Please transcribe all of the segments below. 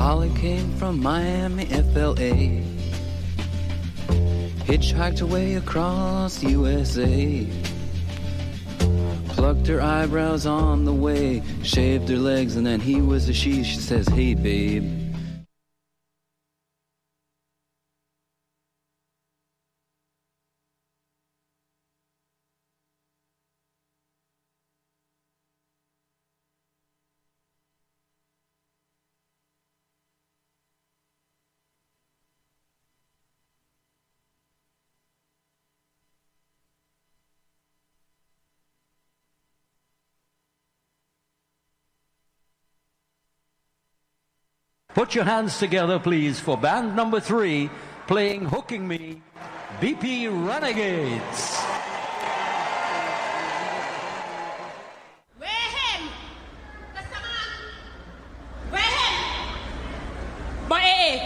Holly came from Miami, FLA. Hitchhiked her way across USA. Plucked her eyebrows on the way. Shaved her legs and then he was a she. She says, hey babe. Put your hands together, please, for band number 3, playing Hooking Me, BP Renegades. Where him? That's the man. Where him? But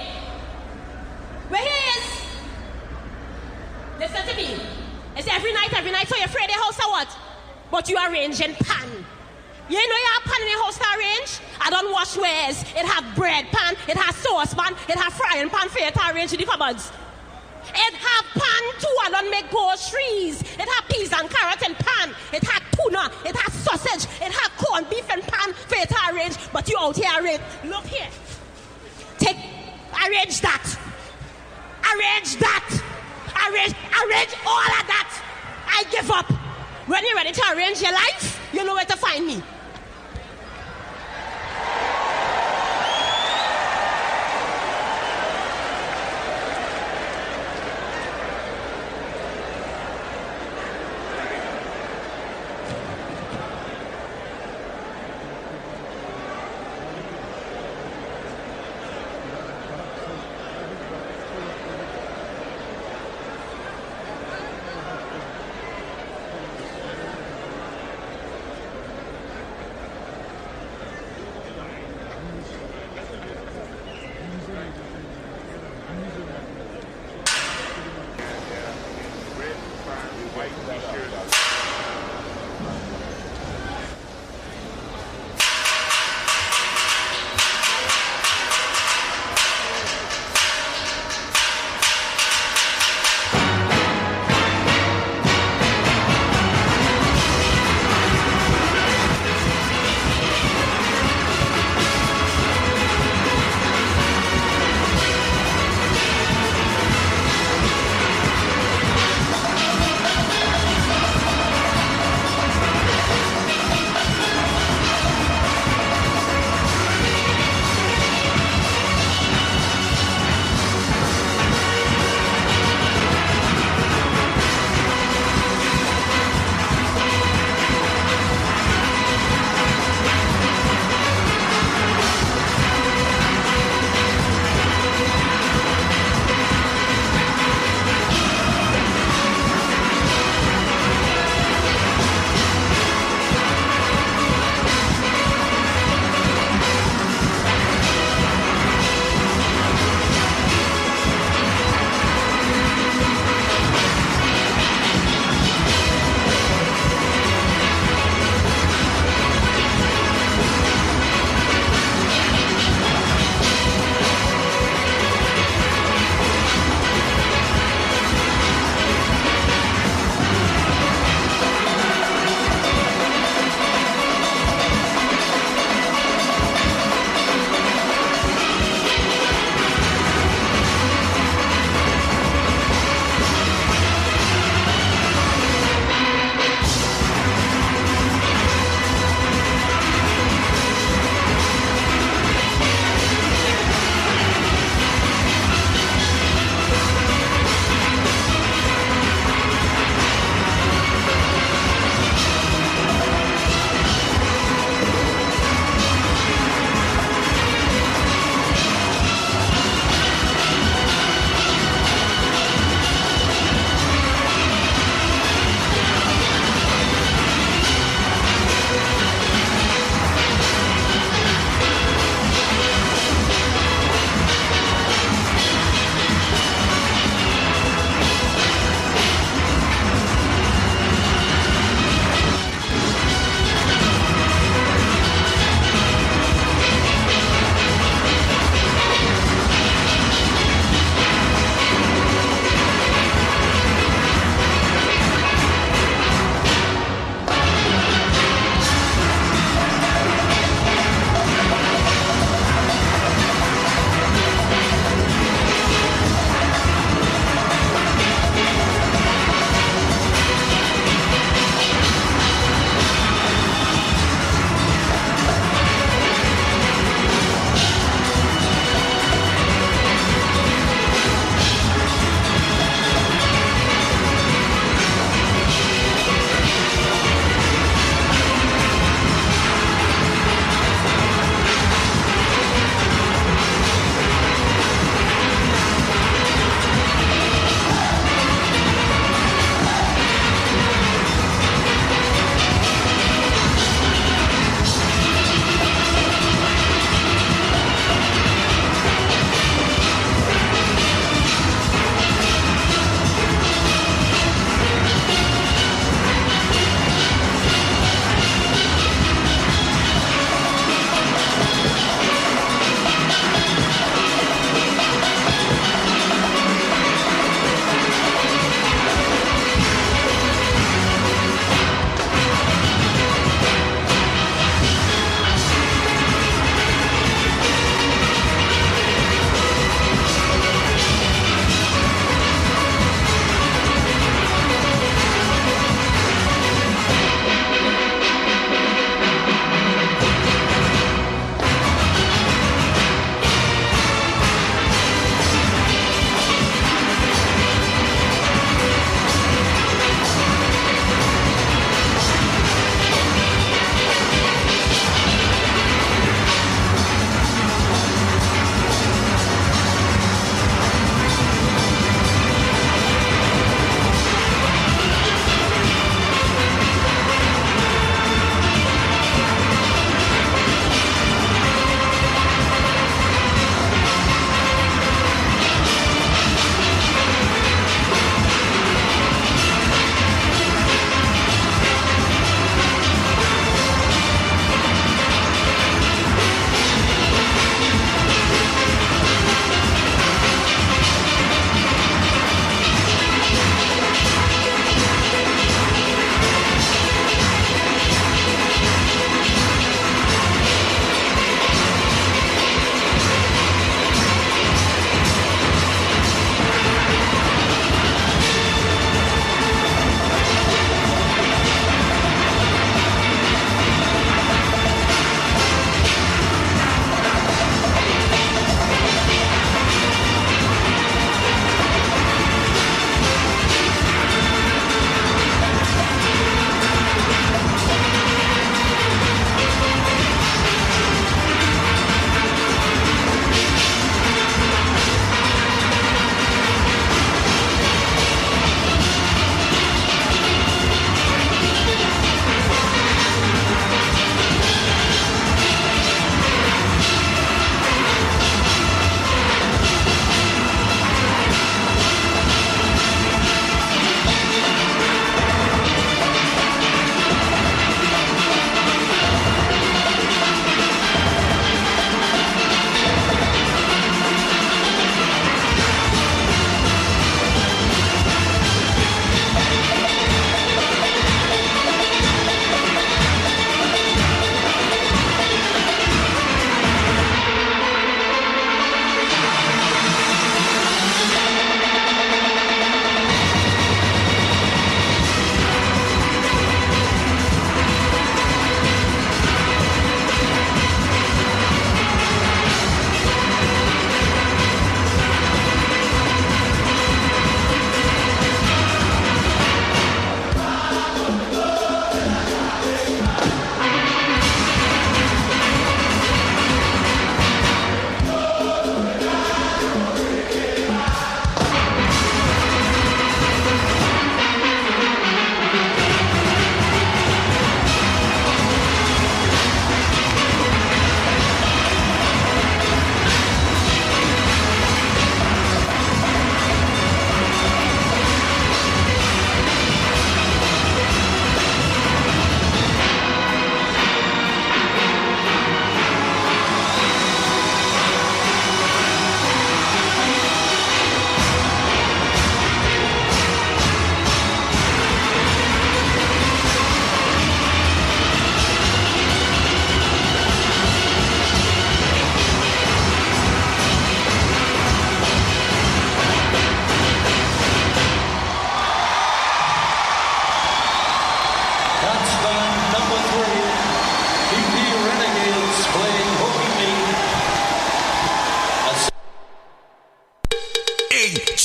where he is? Listen to me. It's every night, so you're afraid of the house or what? But you arranging pan. You know you have pan in the house to arrange? I don't wash wares. It have bread pan, it has sauce pan, it have frying pan for you to arrange in the cupboards. It have pan too, I don't make groceries. It have peas and carrots and pan. It have tuna, it has sausage, it have corned beef and pan for you to arrange. But you out here arrange. Look here. Arrange that. Arrange that. Arrange all of that. I give up. When you're ready to arrange your life, you know where to find me.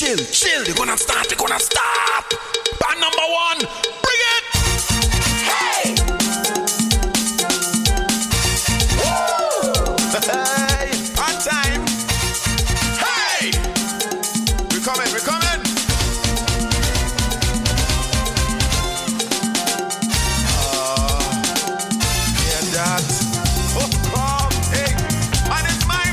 chill. They're gonna start. Band number 1, bring it! Hey! Woo! Hey! On time! Hey! We're coming! Yeah, that. Oh, hey! Fun is mine!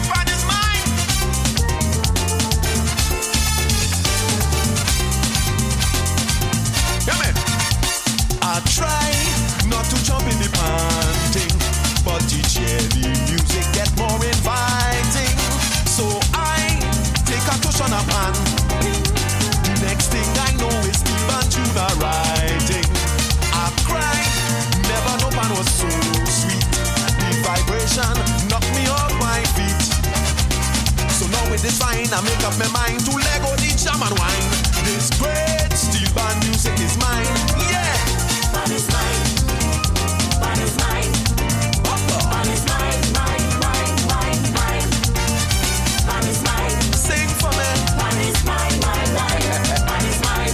I try not to jump in the panting, but the cherry music get more inviting. So I take a touch on a pan. The next thing I know is Steve and Tuna writing. I cry, never know pan was so sweet. The vibration knocked me off my feet. So now with this fine, I make up my mind to let go the jam and wine. This great steel band music is mine, yeah. Fun is mine. Fun is mine. Fun is mine. Fun is mine. Sing for me. Fun is mine. Fun is mine.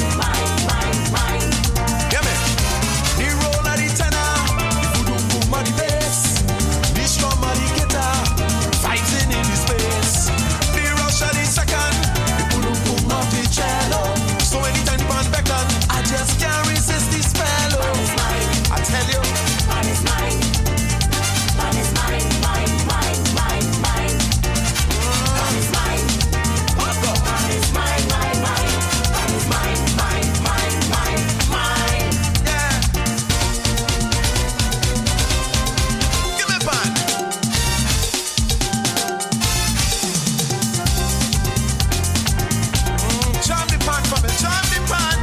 Hear me. The roll of the tenor, the boom boom of the bass, the strum of the guitar, vibes in the space. The rush of the second, the boom boom of the cello. So anytime the band beckon, I just can't resist the spell. I tell you, fun is mine. Fun is mine. Fun is mine. Fun is mine. Fun is mine. Fun is mine. Yeah. Give me fun. Charm the pan for me. Charm the pan.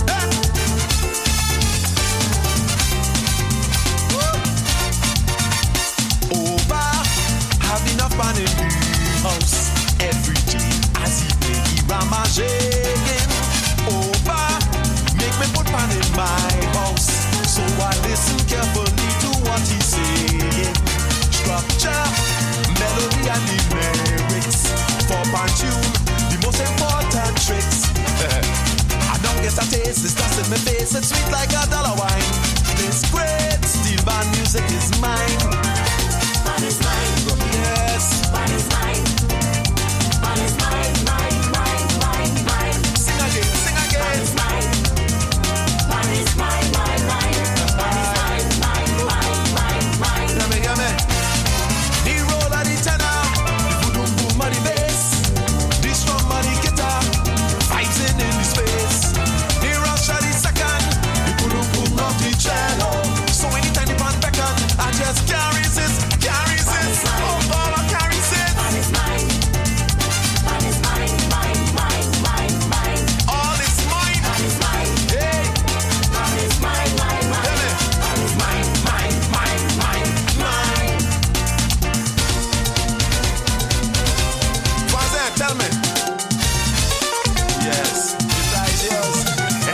Enough pan in the house every day as he play the rama shaking. Over, make me put pan in my house, so I listen carefully to what he's saying. Structure, melody and the lyrics for pan tune, the most important tricks. I don't get a taste, it's dust in my face, it's sweet like a dollar wine. This great steel band music is mine. Fun is mine. Yes. Fun is mine. Fun is mine. Sing again. Fun is mine. Fun is mine. Hear me. The roll of the tenor, the boom boom of the bass, the strum of the guitar, vibes in the space. The rush of the second, the boom boom of the cello. So anytime the band beckon, I just can't resist. Tell me. Yes, it's yours.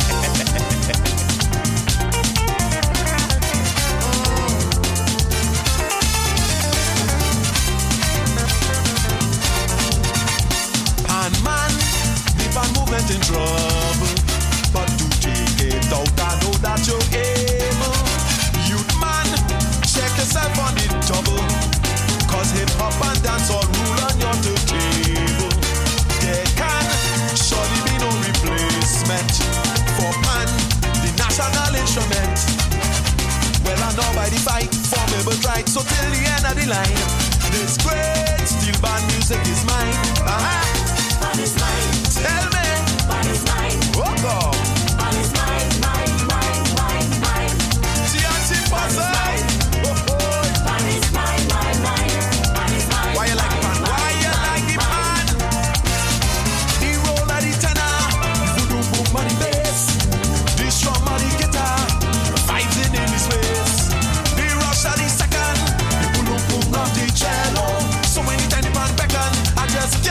Pan man, the pan movement in trouble, but to take it out, I know that you're able. Youth man, check yourself on the double, 'cause hip hop and dance all rule on your table. There can surely be no replacement for pan, the national instrument. Well, I know by the fight, formidable right, so till the end of the line, this great steel band music is mine. Fun is mine. Tell me. Fun is mine. Oh, God. Fun is mine. TNT Puzzle. Fun is mine. Why you like pan? Why you like the pan? The roll of the tenor, the boom boom of the bass, the strum of the guitar, vibes in the space. The rush of the second, the boom boom of the cello. So anytime the pan beckon, I just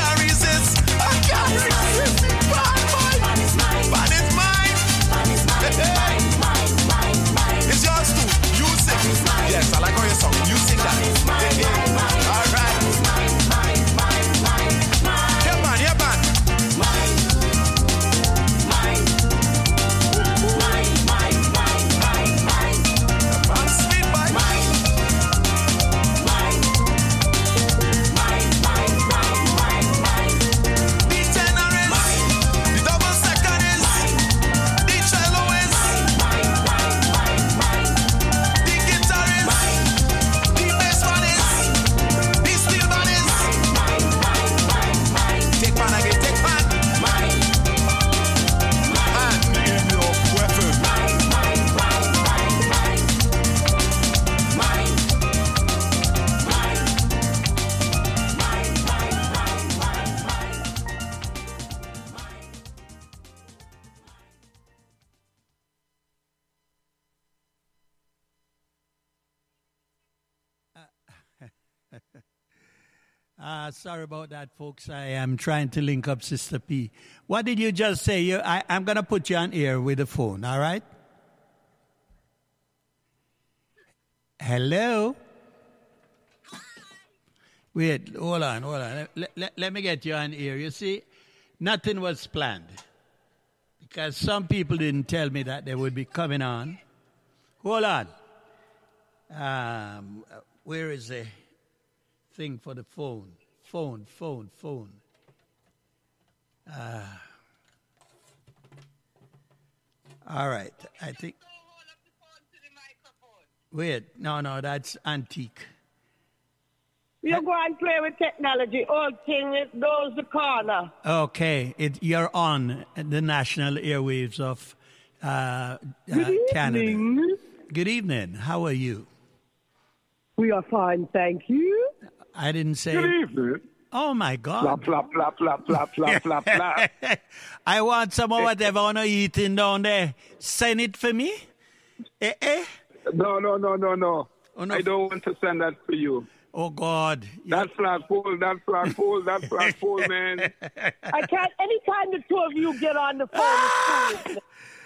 Sorry about that, folks. I am trying to link up Sister P. What did you just say? I'm going to put you on air with the phone, all right? Hello? Wait, hold on. Let me get you on air. You see, nothing was planned. Because some people didn't tell me that they would be coming on. Hold on. Where is the thing for the phone? Phone. All right. I think. Wait. No, that's antique. You go and play with technology. Old thing, it goes the corner. Okay. You're on the national airwaves of Canada. Good evening. How are you? We are fine, thank you. I didn't say. Good evening. Oh, my God. Flap. I want some of whatever I'm eating down there. Send it for me? No. Oh, no. I don't want to send that for you. Oh, God. That flagpole, man. I can't, anytime the two of you get on the phone,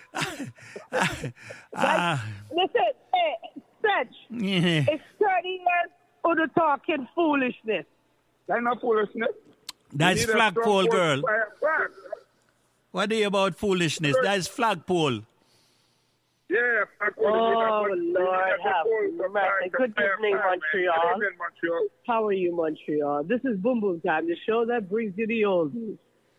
listen, hey, Stretch, it's 30 years of the talking foolishness. That's not foolishness. That's flagpole, girl. What are you about foolishness? That's flagpole. Yeah, flagpole. Oh, Lord, have mercy. Good evening, Montreal. How are you, Montreal? This is Boom Boom Time, the show that brings you the oldies.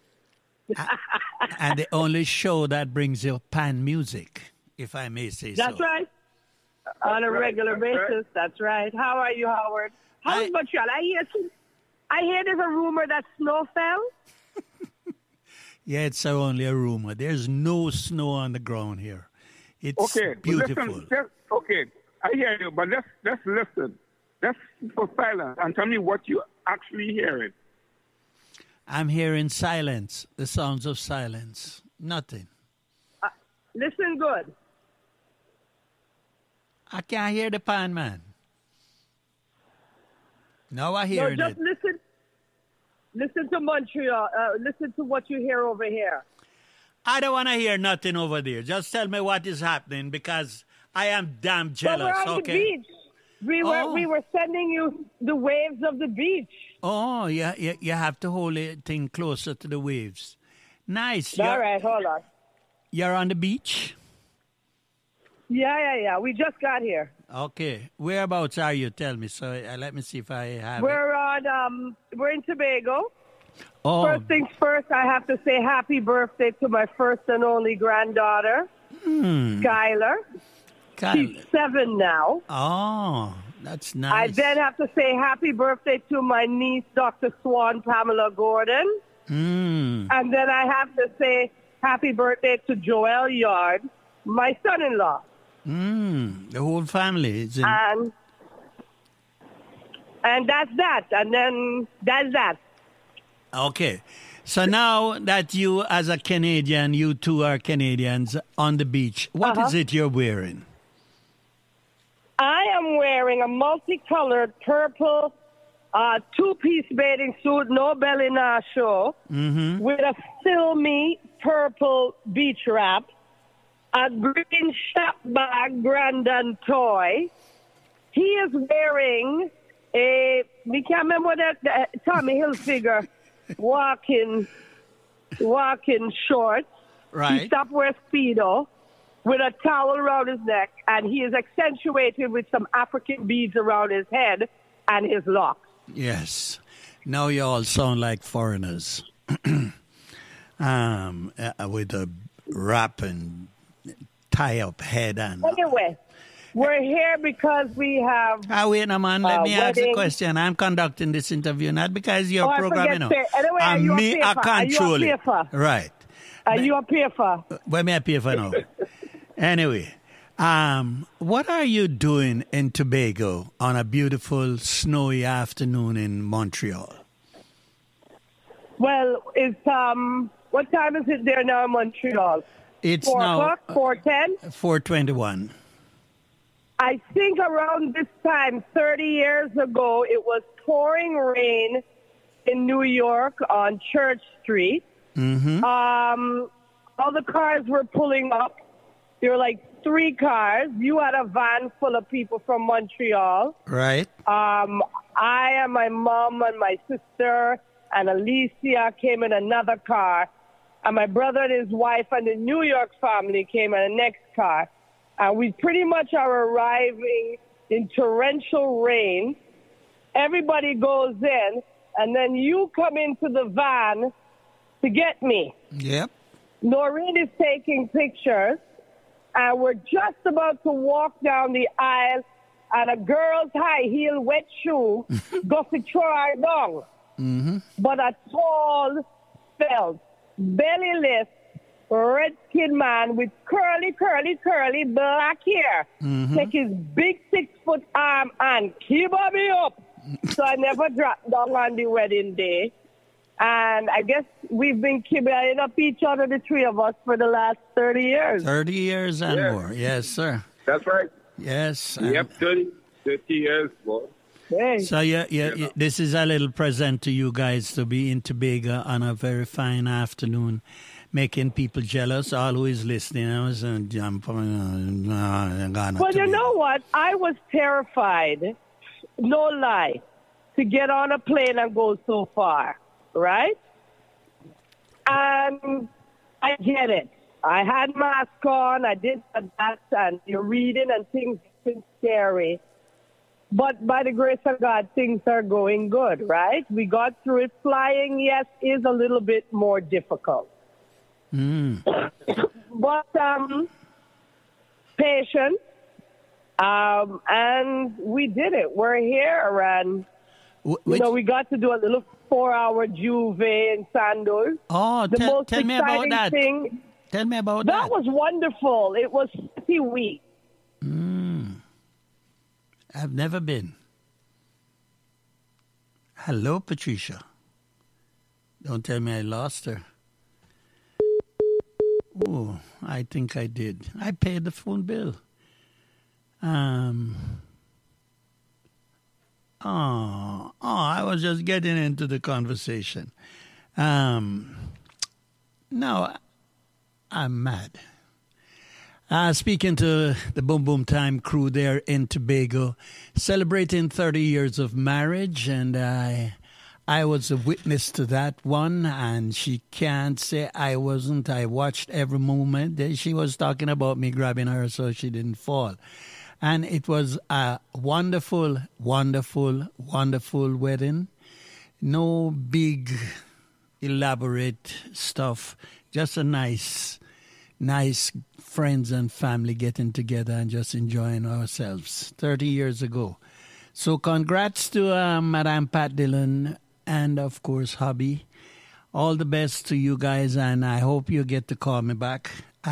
And the only show that brings you pan music, if I may say so. That's right. On a regular basis, that's right. How are you, Howard? How's Montreal? I hear there's a rumor that snow fell. Yeah, it's only a rumor. There's no snow on the ground here. It's beautiful. Listen, okay, I hear you, but let's listen. Let's for silence and tell me what you actually hearing. I'm hearing silence, the sounds of silence. Nothing. Listen good. I can't hear the pan, man. No, I hear it. No, just listen. Listen to Montreal. Listen to what you hear over here. I don't want to hear nothing over there. Just tell me what is happening because I am damn jealous. But we're on the beach. We were sending you the waves of the beach. Oh, yeah, you have to hold it thing closer to the waves. Nice. All right, hold on. You're on the beach? Yeah. We just got here. Okay. Whereabouts are you? Tell me. So let me see if I have We're in Tobago. Oh. First things first, I have to say happy birthday to my first and only granddaughter, Skylar. She's 7 now. Oh, that's nice. I then have to say happy birthday to my niece, Dr. Swan Pamela Gordon. And then I have to say happy birthday to Joel Yard, my son-in-law. The whole family is in. And that's that. And then that's that. Okay. So now that you, as a Canadian, you two are Canadians on the beach, what is it you're wearing? I am wearing a multicolored purple two-piece bathing suit, no belly, no show, with a filmy purple beach wrap, a green shop bag, Grandin toy. He is wearing we can't remember what that Tommy Hilfiger walking shorts. Right. He stopped wearing Speedo with a towel around his neck, and he is accentuated with some African beads around his head and his locks. Yes. Now you all sound like foreigners. With a wrap and tie-up head. Anyway, we're here because we have... wait a man, let me ask a question. I'm conducting this interview, not because you're programming. Anyway, are you a control it. Right. Are you a PFA? What may I pay for now? Anyway, what are you doing in Tobago on a beautiful snowy afternoon in Montreal? Well, it's what time is it there now in Montreal? It's 4 now 4:10. 4:21. I think around this time, 30 years ago, it was pouring rain in New York on Church Street. Mm-hmm. All the cars were pulling up. There were like 3 cars. You had a van full of people from Montreal. Right. I and my mom and my sister and Alicia came in another car. And my brother and his wife and the New York family came in the next car. And we pretty much are arriving in torrential rain. Everybody goes in, and then you come into the van to get me. Yep. Noreen is taking pictures, and we're just about to walk down the aisle, and a girl's high heel wet shoe goes to throw her down. Mm-hmm. But a tall, felt, belly-less, red-skinned man with curly black hair take his big 6-foot arm and keep me up. So I never dropped down on the wedding day. And I guess we've been keeping up each other, the 3 of us, for the last 30 years. 30 years and more. Yes, sir. That's right. Yes. Yep, 30 years, boy. Hey. So, this is a little present to you guys to be in Tobago on a very fine afternoon, making people jealous. All who is listening, I was jump. Well, you know what? I was terrified, no lie, to get on a plane and go so far, right? And I get it. I had mask on, I did that, and you're reading and things have been scary. But by the grace of God, things are going good, right? We got through it. Flying, yes, is a little bit more difficult. But patience, and we did it. We're here, and we got to do a little 4-hour Juve in Sandals. Oh, tell me about that. Tell me about that. That was wonderful. It was 50 weeks. I've never been. Hello, Patricia. Don't tell me I lost her. Oh, I think I did. I paid the phone bill. I was just getting into the conversation. No, I'm mad. Speaking to the Boom Boom Time crew there in Tobago, celebrating 30 years of marriage, and I was a witness to that one, and she can't say I wasn't. I watched every moment. She was talking about me grabbing her so she didn't fall. And it was a wonderful, wonderful, wonderful wedding. No big, elaborate stuff. Just a nice friends and family getting together and just enjoying ourselves 30 years ago. So congrats to Madame Pat Dillon and, of course, hubby. All the best to you guys, and I hope you get to call me back.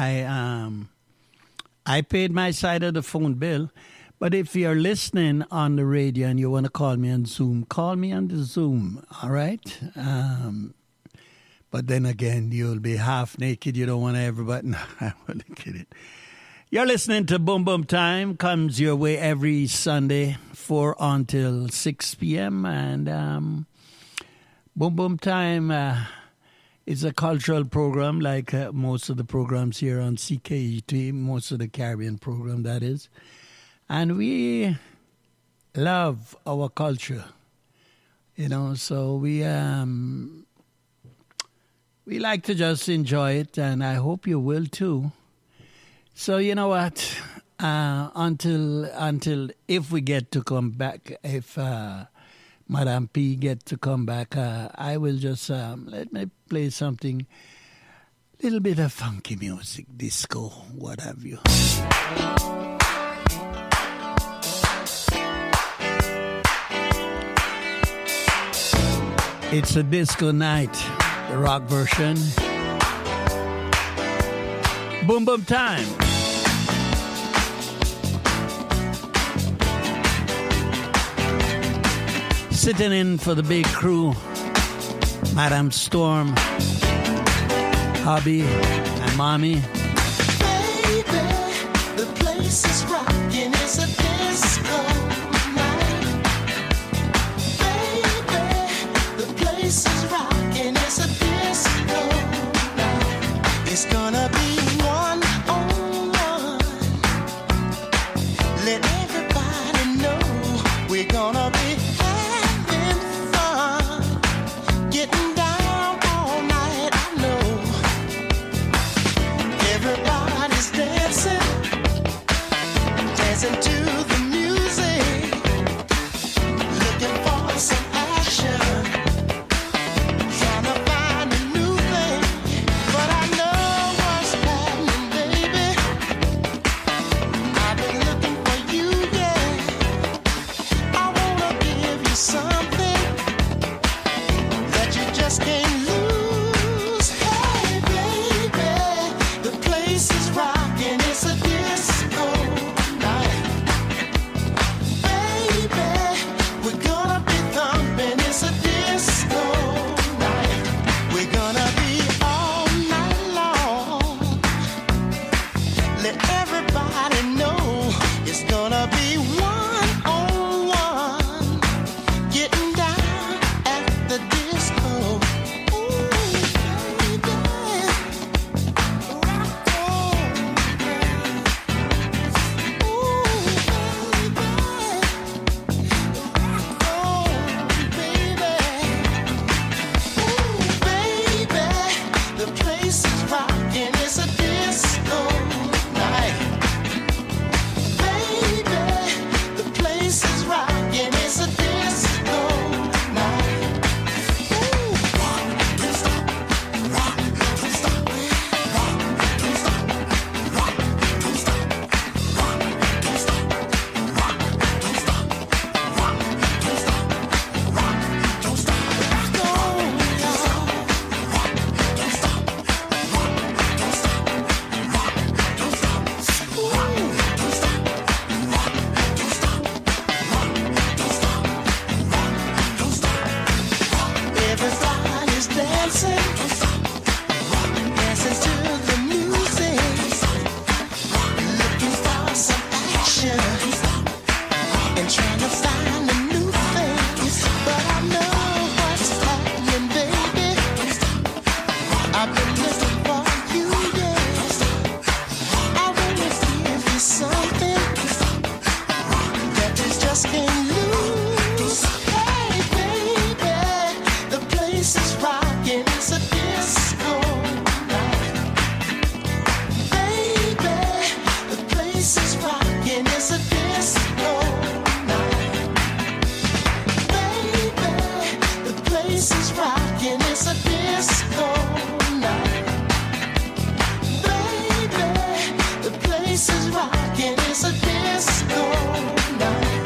I paid my side of the phone bill, but if you're listening on the radio and you want to call me on Zoom, call me on the Zoom, all right? But then again, you'll be half naked. You don't want everybody. No, I want to kid it. You're listening to Boom Boom Time. Comes your way every Sunday, 4 until 6 p.m. And Boom Boom Time is a cultural program like most of the programs here on CKET, most of the Caribbean program, that is. And we love our culture, so we like to just enjoy it, and I hope you will too. So you know what? Until if we get to come back, if Madame P get to come back, I will just let me play something, little bit of funky music, disco, what have you. It's a disco night. The rock version. Boom Boom Time. Sitting in for the big crew. Madame Storm, hubby, and mommy. Baby, the place is rocking. It's a disco night. Baby, the place just can't lose. Hey, baby, the place is rocking. It's a disco night. Baby, we're gonna be thumping. It's a disco night. We're gonna be all night long. Let everybody know it's gonna be one-on-one. Getting down at the disco. Ooh, baby, rock on. Ooh, baby, rock on, baby. Ooh, baby, the place is rocking. It's a disco night. Baby, the place is rocking. It's a disco night. Ooh, rock, don't stop, rock, don't stop, rock, don't stop, rock, don't stop, rock, don't stop, rock, don't stop, rock, don't stop, rock, don't stop, rock on, y'all. Rock, don't stop, rock, don't stop, rock, don't stop, ooh, don't stop, rock, don't stop, rock, don't stop, rock, don't stop, rock. Everybody's dancing, don't stop, rock, dancing to the music, looking for some action, and trying to find a new thing. But I know what's happening, baby. I've been looking for you, yeah. I wanna give you something that you just can't lose. Hey, baby, the place is rocking. It's a disco night. Baby, the place is rocking. It's a disco night. Baby, the place is rocking. It's a disco night. Baby, the place is rocking. It's a disco night.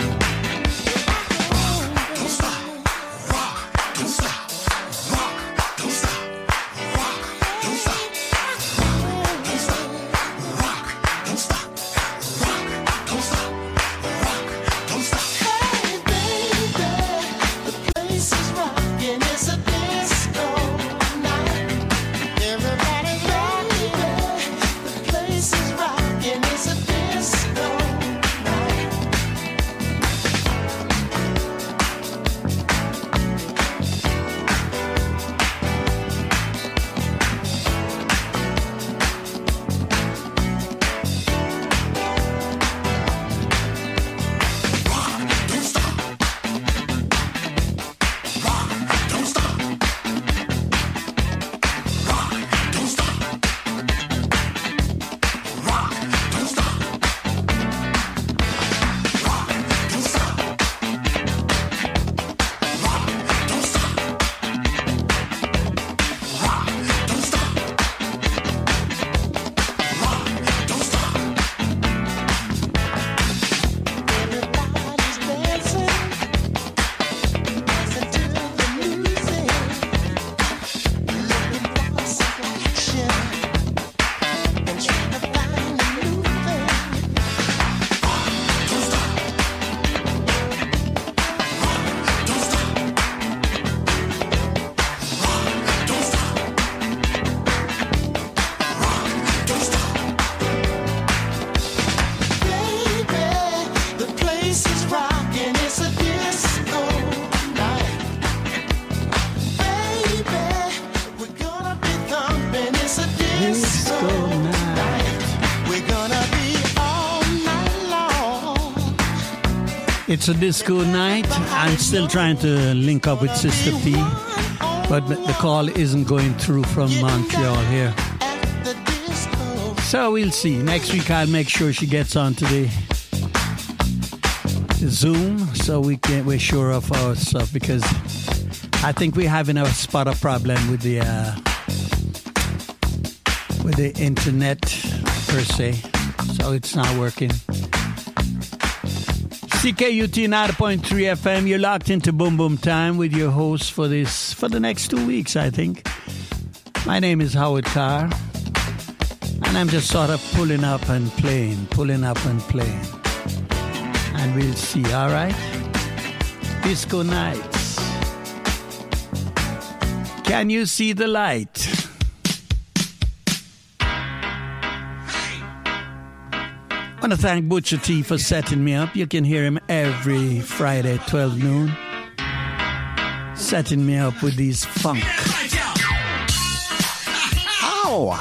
Don't stop, rock, don't stop, rock, don't stop, rock, don't stop, rock, don't stop, rock, don't stop, rock, don't stop, rock, don't stop. Hey, baby, the place is rocking. It's a disco night. Everybody's rocking. The place is rocking. It's a disco night. Rock, don't stop. Rock, don't stop. Rock, don't stop. Rock, don't stop. Rock, don't stop. Rock, don't stop. Rock, don't stop. Rock, don't stop. Everybody's dancing, dancing to the music, looking for some action, and trying to find a new thing. Rock, don't stop. Rock, don't stop. Rock, don't stop. Rock, don't stop. Baby, the place is rocking. It's a disco night. Baby, we're gonna be thumping. It's a disco night. We're gonna be all night long. It's a disco night. I'm still trying to link up with Sister P, but the call isn't going through from Montreal here. At the disco. So we'll see. Next week I'll make sure she gets on to the Zoom so we're sure of our stuff, because I think we're having a spot of problem with the internet per se, so it's not working. CKUT 9.3 FM. You're locked into Boom Boom Time with your host for the next 2 weeks, I think. My name is Howard Carr, and I'm just sort of pulling up and playing. And we'll see, all right? Disco nights. Can you see the light? I want to thank Butcher T for setting me up. You can hear him every Friday, 12 noon. Setting me up with these funk. Ow!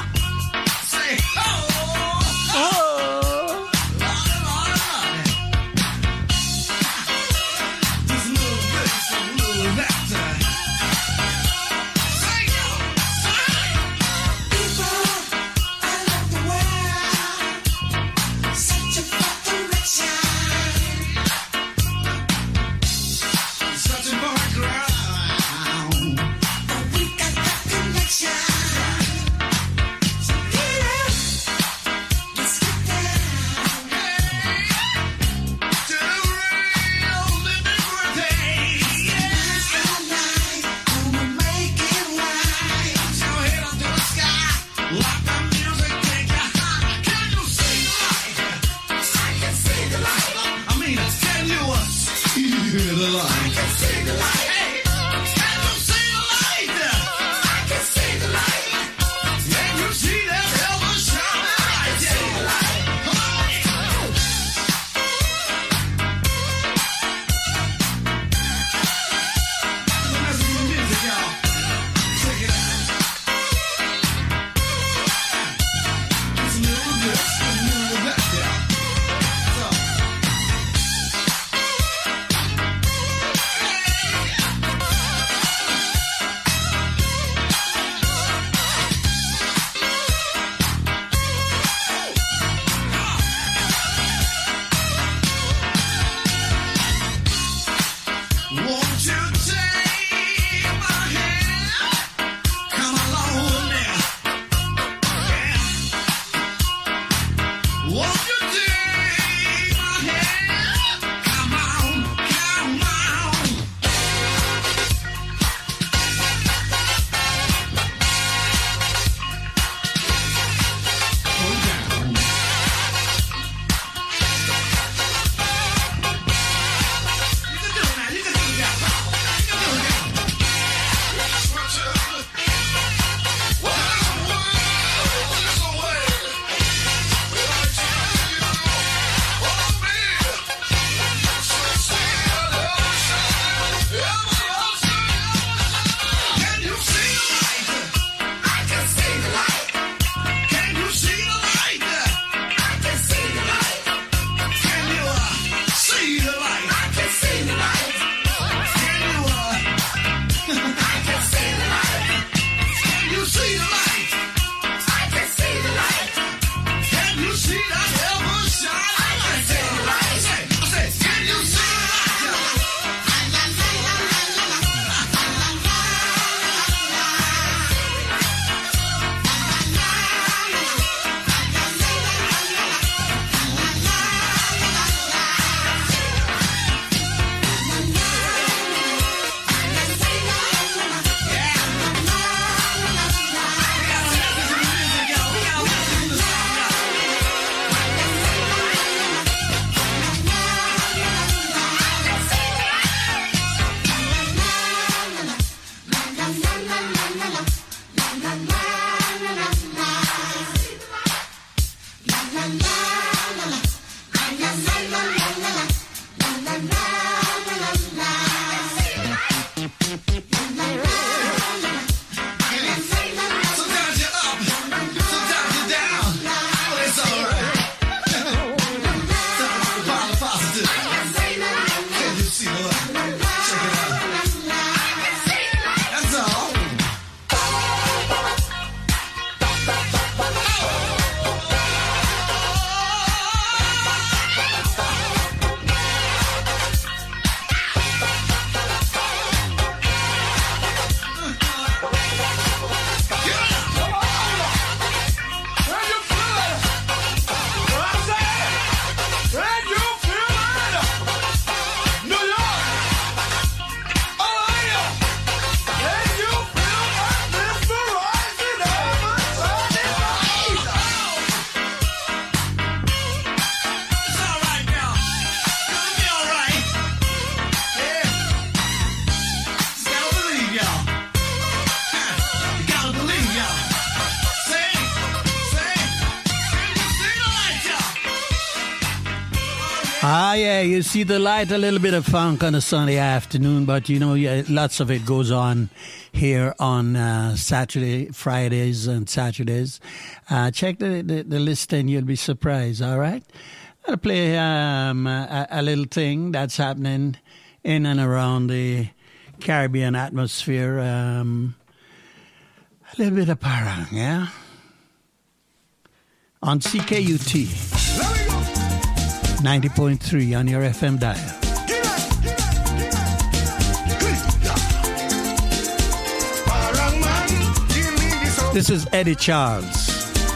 Ah, yeah, you see the light, a little bit of funk on a Sunday afternoon, but you know, yeah, lots of it goes on here on Fridays and Saturdays. Check the list and you'll be surprised, all right? I'll play a little thing that's happening in and around the Caribbean atmosphere. A little bit of Parang, yeah? On CKUT. 90.3 on your FM dial. This is Eddie Charles.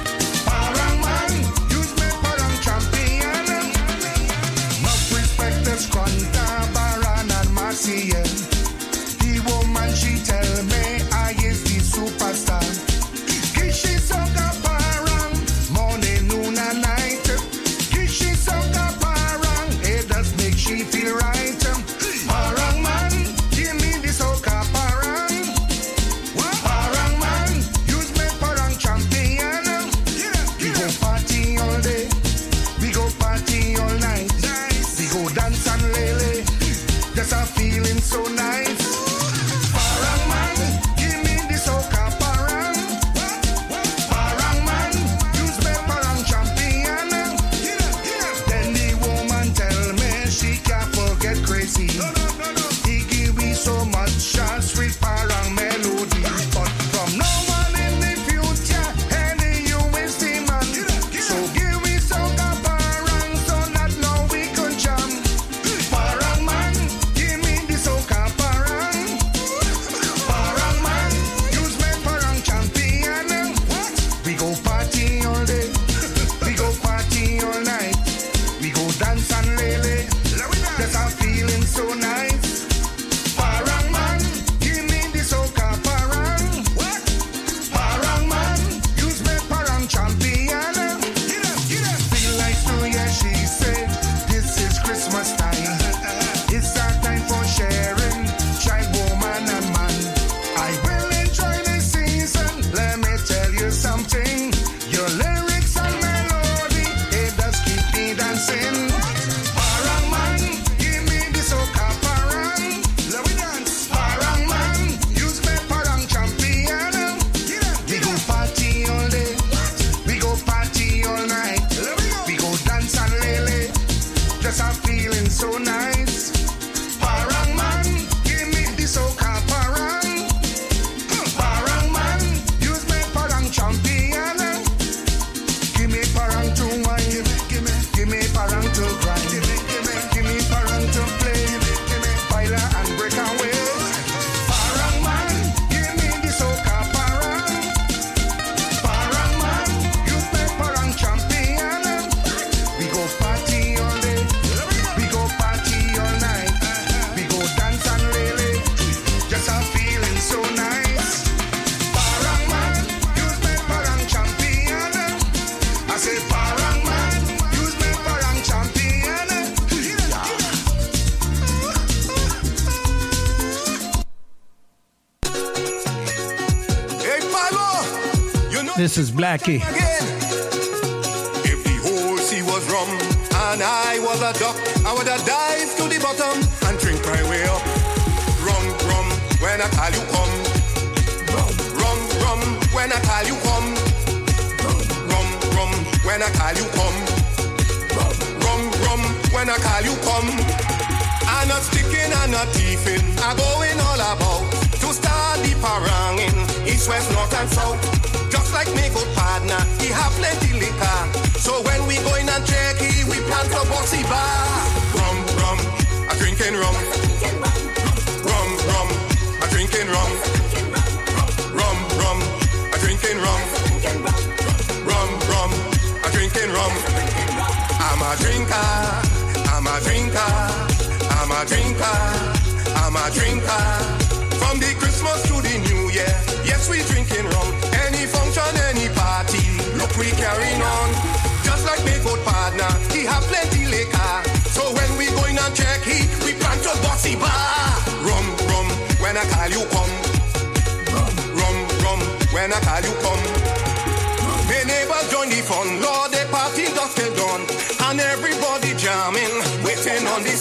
The woman, she tell me I is the superstar. Kishi soca parang, morning, noon and night. Kishi soca parang, it does make she feel right. Parang man, give me the soca parang. Parang man, use me parang champion. We go party all day, we go party all night. We go dance and lele, just a feeling so nice. Parang man, give me the soca parang. Parang man, use me parang champion. Then the woman tell me she can't forget crazy. He give me so much sweet parang melody. But from now on in the future, any you will see man. So give me soca parang so that now we can jam. Parang man, give me the soca parang. Parang man, use me parang champion. We go party all day, we go party all night. We go dance and lele, just a feeling so nice. Parang man, give me the soca parang. Parang man, use me parang champion. Feel like New Year, she said, this is Christmas time. It's our time for sharing, child, woman and man. I will enjoy this season, let me tell you something. Your lyrics and melody, it does keep me dancing. Parang man, give me the soca parang. Let me dance. Parang man, use me parang champion. We go party all day, we go party all night. We go dance and lele, just a feeling so nice. Parang man, give me the soca parang. Parang man, use me parang champion. Give me parang to wine, give me parang to grind, give me parang to play, baila and break away. Parang man, give me the soca parang. Parang man, use me parang champion. We go party all day, we go party all night. We go dance and lele, just a feeling so nice. Parang man, use me parang champion. I say parang man, use me parang champion. Hey Palo, you know This is Blackie. again. If the whole sea was rum and I was a duck, I would have dived to the bottom and drink my way up. Rum, rum, when I call you come. Rum, rum, when I call you come. Rum, rum, when I call you come. Rum, rum, when I call you come. I'm not sticking, I'm not thieving, I'm going all about to start the paranging, east, west, north and south. Just like me good partner, he have plenty liquor. So when we going and check, we plan to bossy bar. Rum, rum, a drinking rum. Rum, rum, a drinking rum. Rum, rum, a drinking rum. Rum, rum, a drinking rum. I'm a drinker, I'm a drinker, I'm a drinker, I'm a drinker. From the Christmas to the New Year, yes we drinking rum. Any function, any party, look we carrying on. Just like me good partner, he have plenty liquor. So when we going and check, we plan to bossy bar. Rum, rum, when I call you come. Rum, rum, when I call you come. My neighbors join the fun, Lord, the party just get done. And everybody jamming,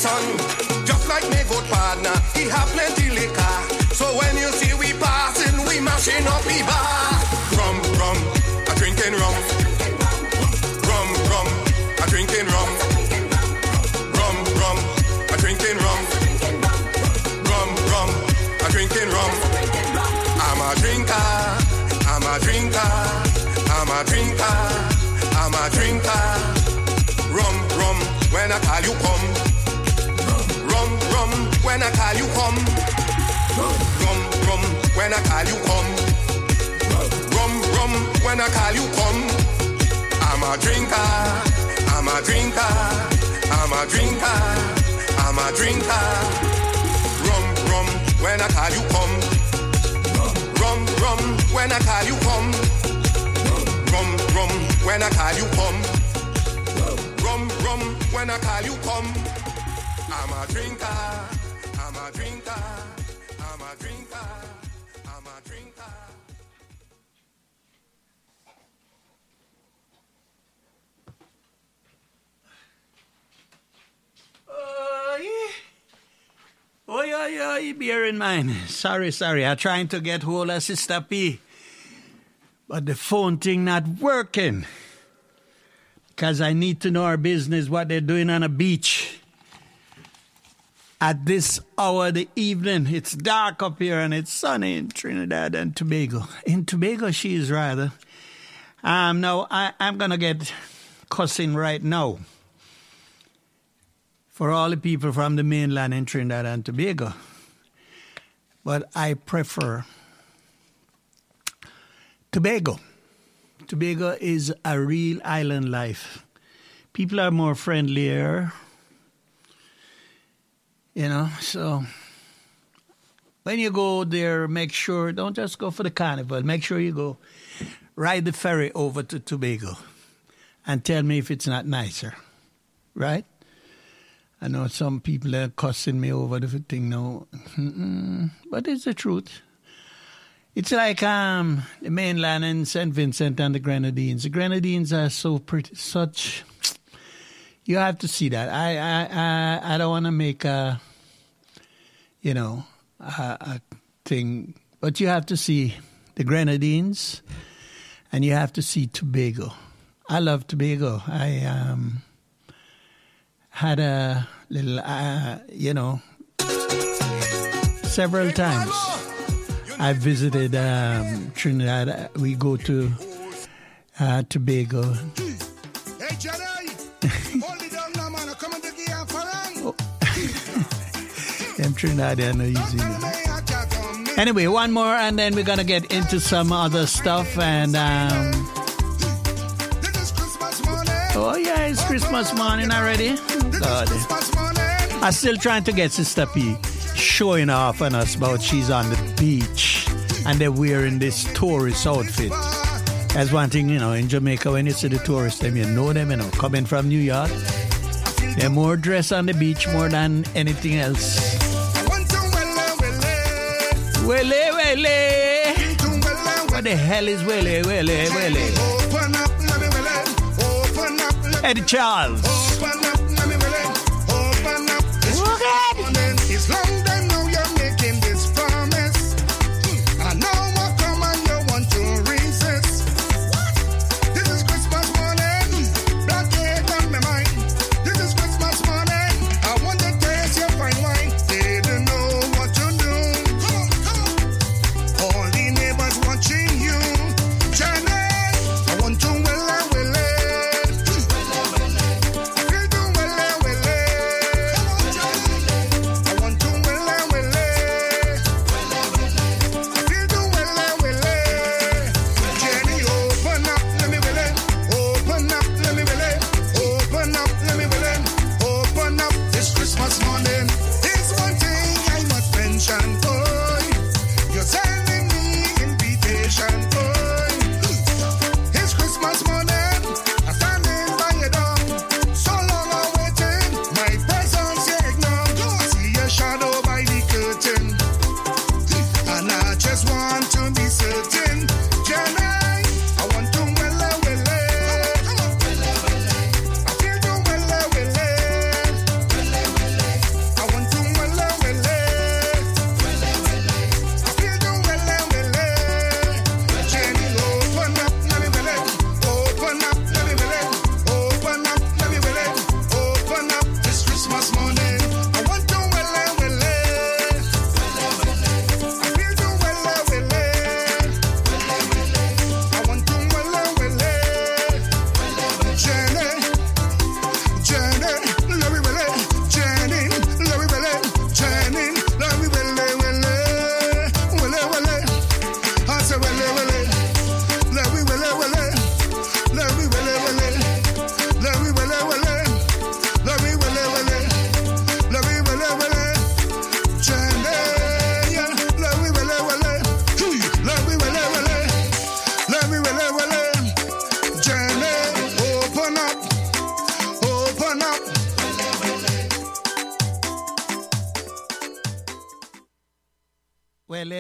son. Just like me good partner, he have plenty liquor. So when you see we passing, we mashing up the bar. Rum, rum, a drinking rum. Rum, rum, a drinking rum. Rum, rum, a drinking rum. Rum, rum, a drinking rum. I'm a drinker, I'm a drinker, I'm a drinker, I'm a drinker. Rum, rum, when I call you come. Rum, rum, when I call you come. Rum, rum, when I call you come. Rum, rum, when I call you come. I'm a drinker, I'm a drinker, I'm a drinker, I'm a drinker. Rum, rum, when I call you come. Rum, rum, when I call you come. Rum, rum, when I call you come. Rum, rum, when I call you come. I'm a drinker, I'm a drinker, I'm a drinker, I'm a drinker. Oh, yeah, bear in mind. Sorry. I'm trying to get hold of Sister P. But the phone thing not working. Because I need to know our business, what they're doing on a beach. At this hour of the evening, it's dark up here and it's sunny in Trinidad and Tobago. In Tobago, she is rather. Now, I'm going to get cussing right now. For all the people from the mainland in Trinidad and Tobago. But I prefer Tobago. Tobago is a real island life. People are more friendlier. You know, so when you go there, make sure, don't just go for the carnival. Make sure you go ride the ferry over to Tobago and tell me if it's not nicer. Right? I know some people are cussing me over the thing now. But it's the truth. It's like the mainland and St. Vincent and the Grenadines. The Grenadines are so pretty, such... You have to see that. I don't want to make a thing, but you have to see the Grenadines, and you have to see Tobago. I love Tobago. I had a little, several times. I visited Trinidad. We go to Tobago. Hey, Jedi! Hold it down now, man. Come and take it out for Them Trinidadian are easy. Anyway, one more, and then we're going to get into some other stuff. And oh, yeah, it's Christmas morning already. God. I'm still trying to get Sister P showing off on us about she's on the beach and they're wearing this tourist outfit. That's one thing, in Jamaica, when you see the tourists, you know them, coming from New York. They're more dressed on the beach more than anything else. Wele, wele. What the hell is wele, wele, wele? Eddie Charles. It's long time now you're making this promise. I know what come and you want to resist. This is Christmas morning. Black cake on my mind. This is Christmas morning. I want to taste your fine wine. They don't know what to do. Come on. All the neighbors watching you. Janet, I want to will it. I feel to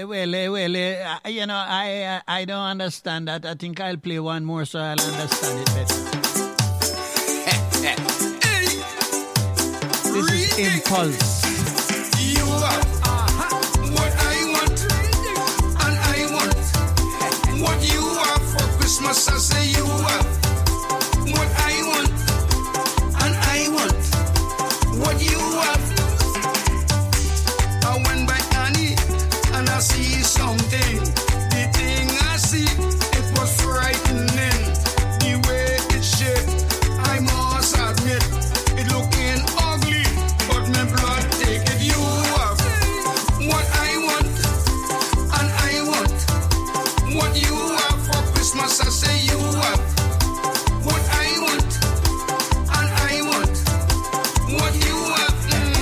you know, I don't understand that. I think I'll play one more so I'll understand it better. This is Impulse. You are what I want, and I want what you are for Christmas. I say you are what I want, and I want what you are. I went by Annie, and I see something. The thing I see, it was frightening. The way it shaped, I must admit, it looking ugly. But my blood take it, you have what I want, and I want what you have for Christmas. I say you have what I want, and I want what you have.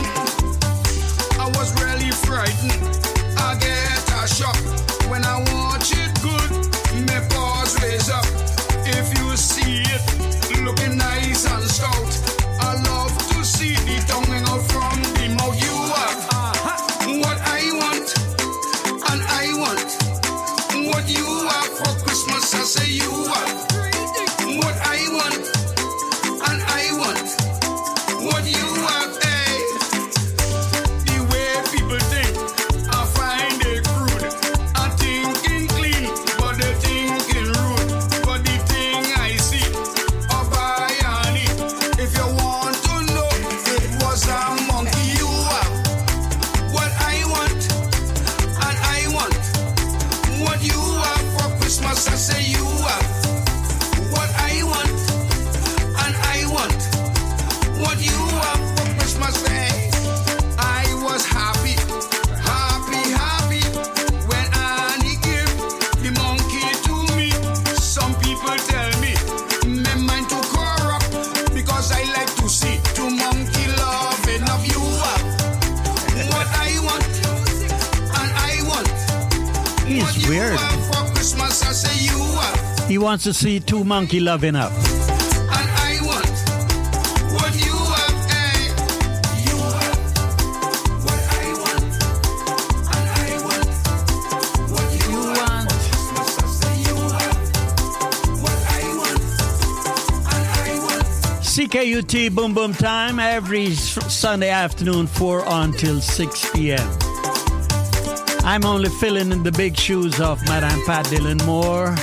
I was really frightened. I get a shock when I watch it good. My paws raise up. If you see it looking nice and stout, I love to see the tonguing out from the mouth. You have what I want, and I want what you have for Christmas. I say you have what I want, and I want what you have. Hey, the way people think, I find it crude. I thinking clean, but they thinking rude. But the thing I see, oh Bayani, if you want to know, it was a monkey. You have what I want, and I want what you have for Christmas. I say you have what I want, and I want what you have for Christmas. Hey, I was happy, happy, happy when Annie gave the monkey to me. Some people tell me my mind too corrupt because I like to see two monkey loving of you have what I want, and I want what He's you weird. have for Christmas. I say you have, He wants to see two monkey loving up. and I want what you have. Hey, you have what I want, and I want what you have for Christmas. I say you have what I want, and I want. CKUT Boom Boom Time every Sunday afternoon 4 until 6 p.m. I'm only filling in the big shoes of Madame Pat Dillon Moore,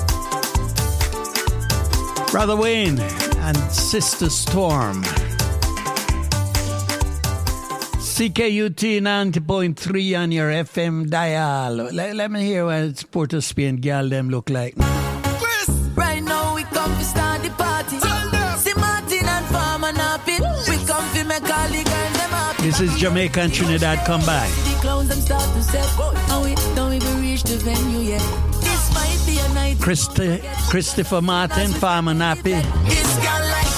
Brother Wayne, and Sister Storm. CKUT 90.3 on your FM dial. Let me hear what Port of Spain girl them look like. Right now we come to start the party. See Martin and Farmer napping. We come to make all the girls them happy. This is Jamaica and Trinidad combined. The clowns them start to say, and we don't even reach the venue yet. This might be a night. Christopher Martin, Farmer Nappy. It's gone like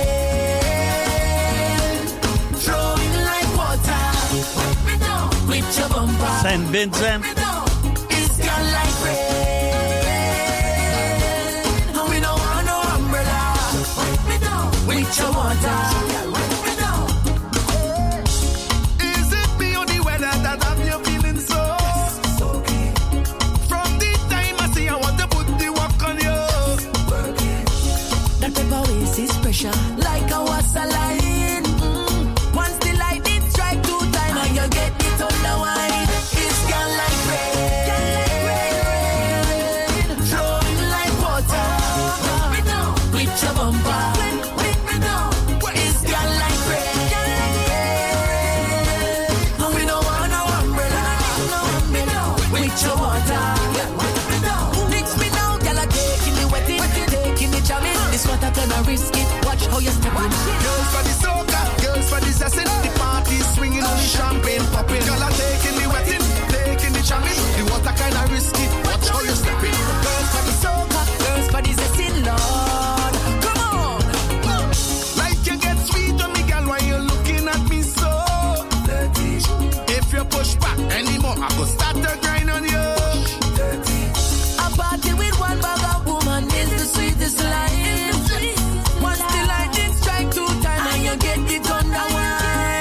rain, flowing like water. With your bumper. St. Vincent. It's gone like rain, and we don't want no umbrella. With your water. Is it me or the weather that have you feeling so? From the time I see I want to put the work on you. That paper waste is pressure, like a water line. Once the lightning strike 2 times, and you get the thunder wine. It's gone like rain, flowing like water. With your bumper. It's gone like rain, and we don't want no umbrella. With your water. Mix me now, girl, I taking the wetting, taking the jamming. This water gonna risk it. Watch how you step on. Girls for the soca, girls for the zessin. The party swinging on the champagne popping. Girl are taking the wetting, taking the jamming. The water kinda risky. Watch how you step in. Girls for the soca, Girls for this in Lord. Come on. like you get sweet on me, girl. Why you looking at me so? If you push back anymore, I go start to grind on you. A party with one bag of woman is the sweetest life. Once the lightning strike 2 times, and you get the thunder wine.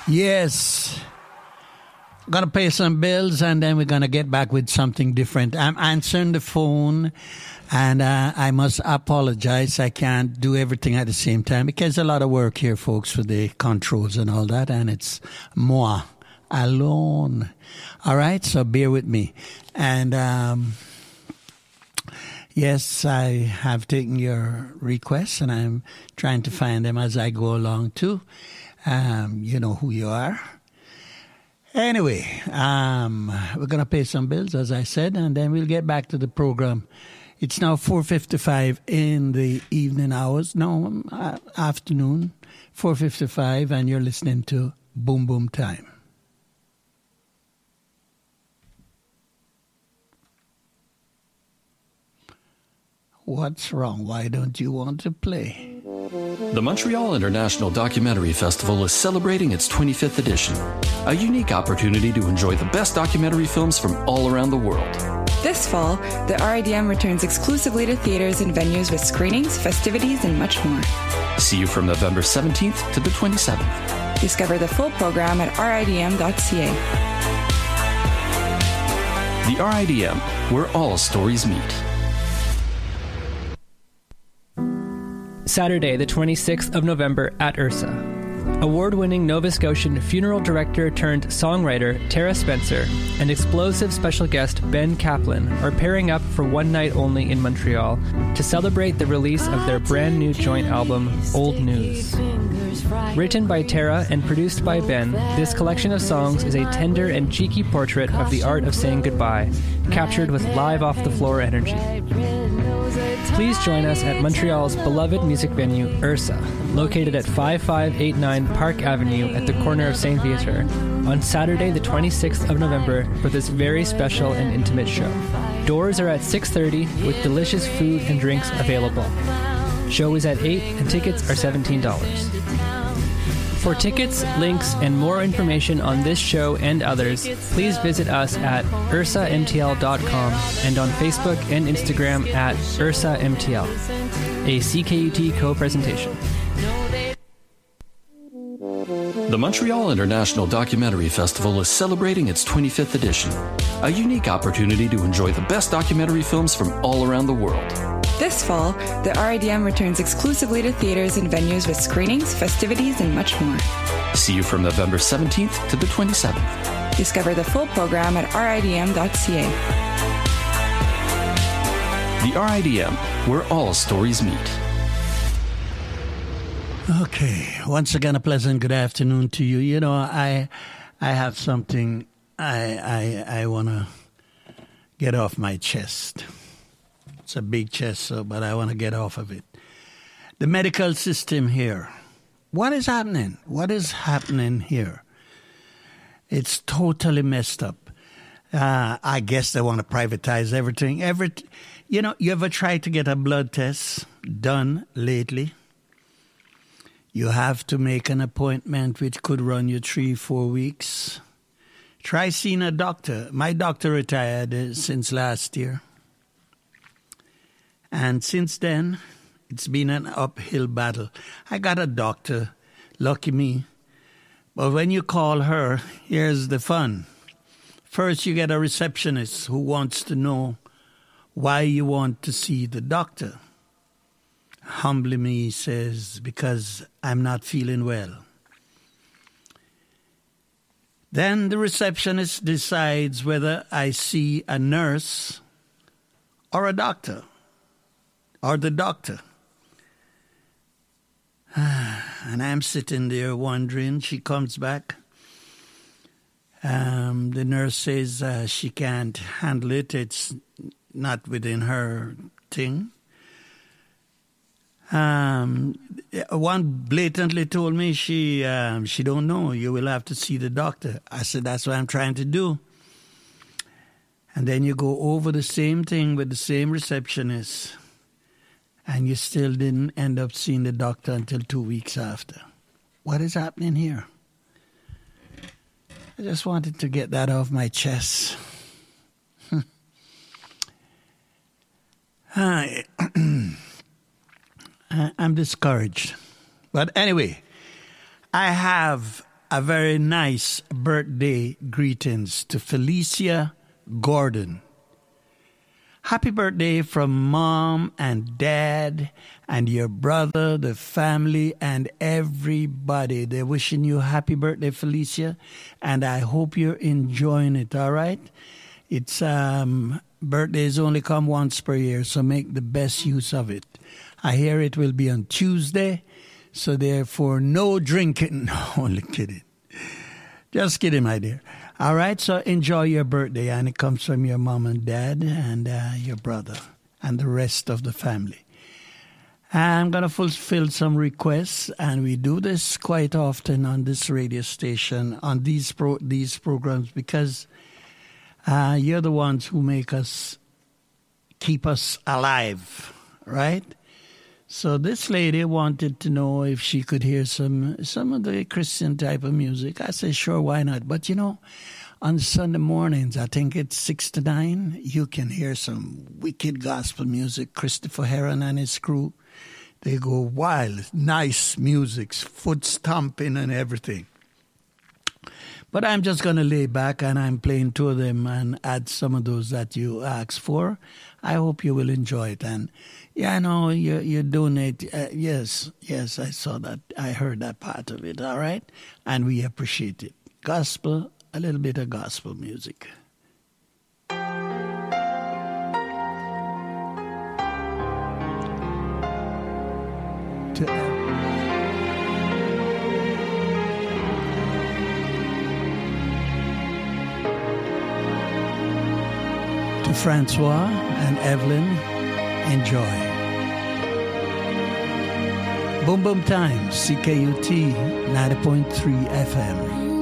Yes. Gonna pay some bills and then we're gonna get back with something different. I'm answering the phone and I must apologize. I can't do everything at the same time because a lot of work here, folks, for the controls and all that, and it's moi alone. All right, so bear with me. And yes, I have taken your requests and I'm trying to find them as I go along too. You know who you are. Anyway, we're going to pay some bills, as I said, and then we'll get back to the program. It's now 4:55 in the evening hours. No, afternoon, 4:55, and you're listening to Boom Boom Time. What's wrong? Why don't you want to play? The Montreal International Documentary Festival is celebrating its 25th edition, a unique opportunity to enjoy the best documentary films from all around the world. This fall, the RIDM returns exclusively to theaters and venues with screenings, festivities, and much more. See you from November 17th to the 27th. Discover the full program at ridm.ca. The RIDM, where all stories meet. Saturday, the 26th of November at Ursa. Award-winning Nova Scotian funeral director turned songwriter Tara Spencer and explosive special guest Ben Kaplan are pairing up for one night only in Montreal to celebrate the release of their brand new joint album, Old News. Written by Tara and produced by Ben, this collection of songs is a tender and cheeky portrait of the art of saying goodbye, captured with live off-the-floor energy. Please join us at Montreal's beloved music venue, Ursa, located at 5589 Park Avenue at the corner of St. Viateur, on Saturday, the 26th of November, for this very special and intimate show. Doors are at 6:30 with delicious food and drinks available. Show is at 8 and tickets are $17. For tickets, links, and more information on this show and others, please visit us at ursamtl.com and on Facebook and Instagram at ursamtl, a CKUT co-presentation. The Montreal International Documentary Festival is celebrating its 25th edition, a unique opportunity to enjoy the best documentary films from all around the world. This fall, the RIDM returns exclusively to theaters and venues with screenings, festivities, and much more. See you from November 17th to the 27th. Discover the full program at ridm.ca. The RIDM, where all stories meet. Okay, once again, a pleasant good afternoon to you. You know, I have something I want to get off my chest. It's a big chest, but I want to get off of it. The medical system here. What is happening? What is happening here? It's totally messed up. I guess they want to privatize everything. You know, you ever tried to get a blood test done lately? You have to make an appointment which could run you 3-4 weeks. Try seeing a doctor. My doctor retired since last year. And since then, it's been an uphill battle. I got a doctor, lucky me. But when you call her, here's the fun. First, you get a receptionist who wants to know why you want to see the doctor. Humbly me says, because I'm not feeling well. Then the receptionist decides whether I see a nurse or a doctor. Or the doctor. And I'm sitting there wondering. She comes back. The nurse says she can't handle it. It's not within her thing. One blatantly told me she don't know. You will have to see the doctor. I said, that's what I'm trying to do. And then you go over the same thing with the same receptionist. And you still didn't end up seeing the doctor until 2 weeks after. What is happening here? I just wanted to get that off my chest. I'm discouraged. But anyway, I have a very nice birthday greetings to Felicia Gordon. Happy birthday from Mom and Dad and your brother, the family, and everybody. They're wishing you happy birthday, Felicia, and I hope you're enjoying it, all right? It's birthdays only come once per year, so make the best use of it. I hear it will be on Tuesday, so therefore no drinking. No, only kidding. Just kidding, my dear. All right, so enjoy your birthday, and it comes from your mom and dad and your brother and the rest of the family. I'm going to fulfill some requests, and we do this quite often on this radio station, on these programs, because you're the ones who make us, keep us alive, right? So this lady wanted to know if she could hear some of the Christian type of music. I said, sure, why not? But, you know, on Sunday mornings, I think it's 6 to 9, you can hear some wicked gospel music. Christopher Heron and his crew, they go wild, nice music, foot stomping and everything. But I'm just going to lay back, and I'm playing two of them and add some of those that you asked for. I hope you will enjoy it. And yeah, I know you're doing it. Yes, I saw that. I heard that part of it, all right? And we appreciate it. Gospel, a little bit of gospel music. To Francois and Evelyn, enjoy. Boom Boom Time, CKUT 90.3 FM.